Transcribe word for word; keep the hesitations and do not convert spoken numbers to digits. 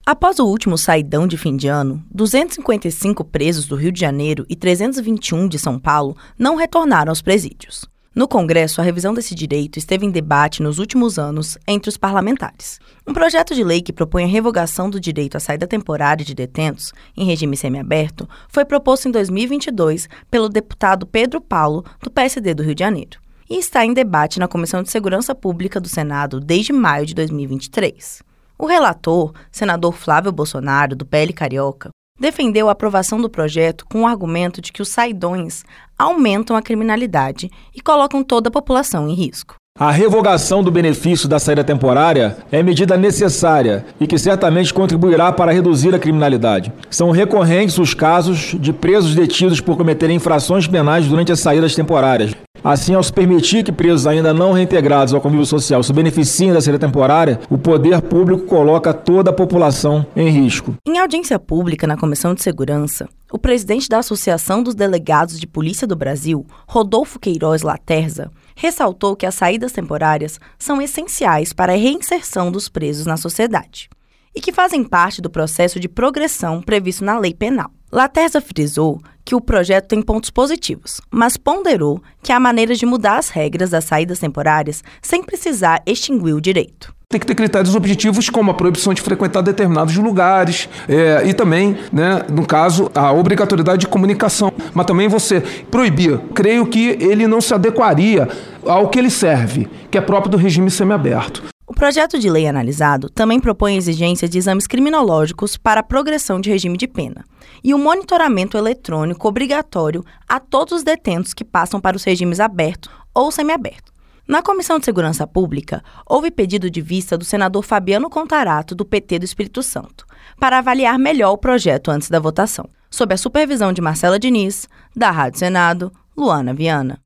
Após o último saidão de fim de ano, duzentos e cinquenta e cinco presos do Rio de Janeiro e trezentos e vinte e um de São Paulo não retornaram aos presídios. No Congresso, a revisão desse direito esteve em debate nos últimos anos entre os parlamentares. Um projeto de lei que propõe a revogação do direito à saída temporária de detentos em regime semiaberto foi proposto em dois mil e vinte e dois pelo deputado Pedro Paulo, do P S D do Rio de Janeiro, e está em debate na Comissão de Segurança Pública do Senado desde maio de dois mil e vinte e três. O relator, senador Flávio Bolsonaro, do P L Carioca, defendeu a aprovação do projeto com o argumento de que os saidões aumentam a criminalidade e colocam toda a população em risco. A revogação do benefício da saída temporária é medida necessária e que certamente contribuirá para reduzir a criminalidade. São recorrentes os casos de presos detidos por cometerem infrações penais durante as saídas temporárias. Assim, ao se permitir que presos ainda não reintegrados ao convívio social se beneficiem da saída temporária, o poder público coloca toda a população em risco. Em audiência pública na Comissão de Segurança, o presidente da Associação dos Delegados de Polícia do Brasil, Rodolfo Queiroz Laterza, ressaltou que as saídas temporárias são essenciais para a reinserção dos presos na sociedade e que fazem parte do processo de progressão previsto na lei penal. Laterza frisou que o projeto tem pontos positivos, mas ponderou que há maneiras de mudar as regras das saídas temporárias sem precisar extinguir o direito. Tem que ter critérios objetivos como a proibição de frequentar determinados lugares é, e também, né, no caso, a obrigatoriedade de comunicação. Mas também você proibir. Creio que ele não se adequaria ao que ele serve, que é próprio do regime semiaberto. O projeto de lei analisado também propõe exigência de exames criminológicos para a progressão de regime de pena e o monitoramento eletrônico obrigatório a todos os detentos que passam para os regimes aberto ou semiaberto. Na Comissão de Segurança Pública, houve pedido de vista do senador Fabiano Contarato, do P T do Espírito Santo, para avaliar melhor o projeto antes da votação, sob a supervisão de Marcela Diniz, da Rádio Senado, Luana Viana.